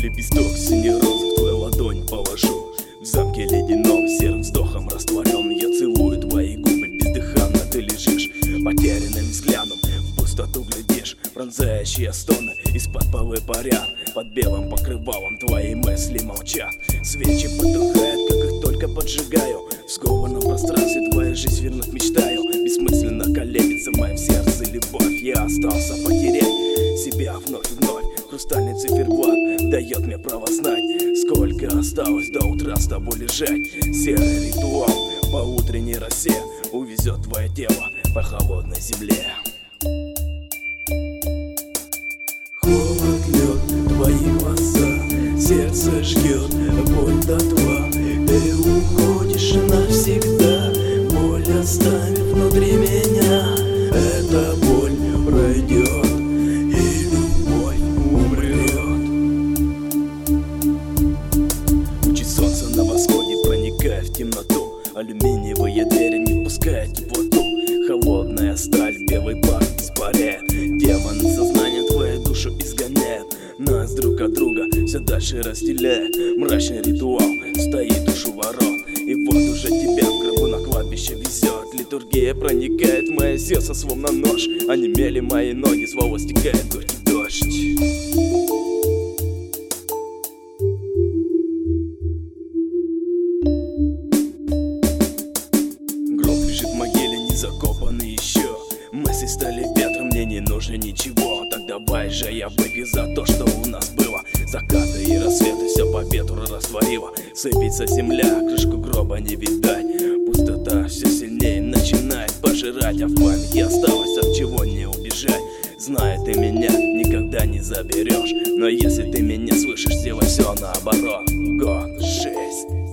лепесток синих роз в твою ладонь положу. В замке ледяном серым вздохом растворен. Я целую твои губы бездыханно, ты лежишь потерянным взглядом, в пустоту глядишь, пронзающие стоны из-под полы парят. Под белым покрывалом твои мысли молчат. Свечи потухают, как их только поджигаю. В скованном пространстве твою жизнь вернуть мечтаю. Бессмысленно колеблется в моем сердце любовь. Я остался потерять себя вновь и вновь. Хрустальный циферблат дает мне право знать, сколько осталось до утра с тобой лежать. Серый ритуал по утренней росе увезет твое тело по холодной земле. Холод, лед, твои глаза, сердце жгет, боль дотла. Ты уходишь навсегда, боль оставив внутри меня. Эта боль пройдет, и любовь умрет. Лучи солнца на восходе проникают в темноту. Алюминиевые двери не впускают теплоту. Холодная сталь, белый пар испаряет. Демоны сознания твою душу изгоняет. Нас друг от друга все дальше разделяет. Мрачный ритуал стоит душу ворот. И вот уже тебя в гробу на кладбище везет. Литургия проникает в мое сердце словно нож. Онемели мои ноги, снова стекает горький дождь. Закопаны еще. Мысли стали ветром, мне не нужно ничего. Так давай же я выпью за то, что у нас было. Закаты и рассветы все по ветру растворило. Сыпется земля, крышку гроба не видать. Пустота все сильнее начинает пожирать. А в памяти осталось, от чего не убежать. Зная, ты меня никогда не заберешь. Но если ты меня слышишь, сделай все наоборот. Год 6